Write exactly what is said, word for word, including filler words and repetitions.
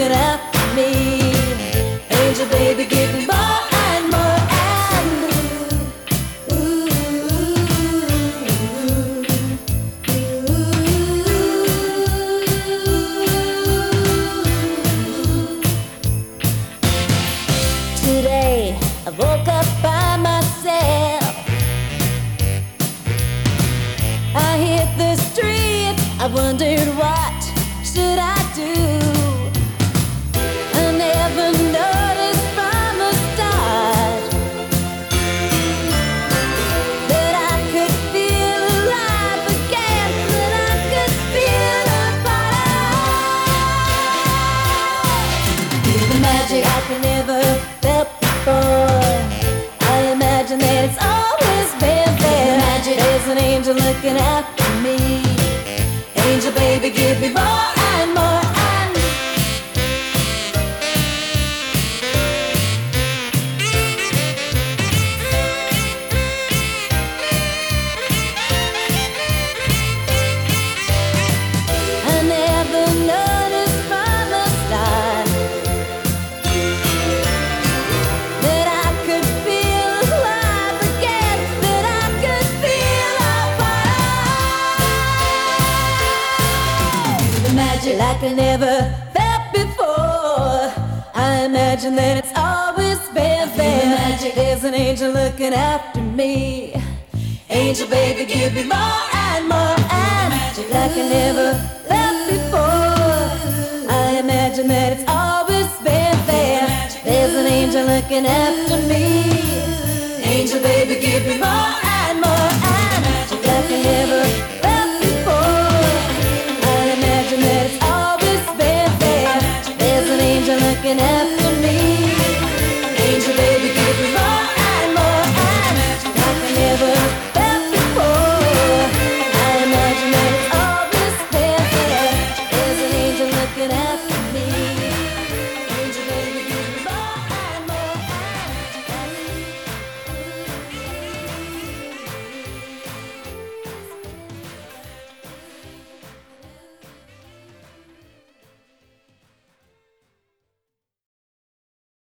looking after me. Angel baby, give me more and more and ooh, ooh, ooh. Today I woke up by myself. I hit the street, I wondered what should I do. I never noticed from the start that I could feel alive again, that I could feel a fire. The magic I could never felt before. I imagine that it's always been there. Magic, there's an angel looking after me. Angel baby, give me more and more and I never noticed from the start that I could feel alive again, that I could feel a fire. The magic like I never felt before. I imagine that it's always been there. Magic, there's an angel looking after me. Angel baby, give me more and more and magic like I never felt before. I imagine that it's always been there. There's an angel looking after me. Angel baby, give me more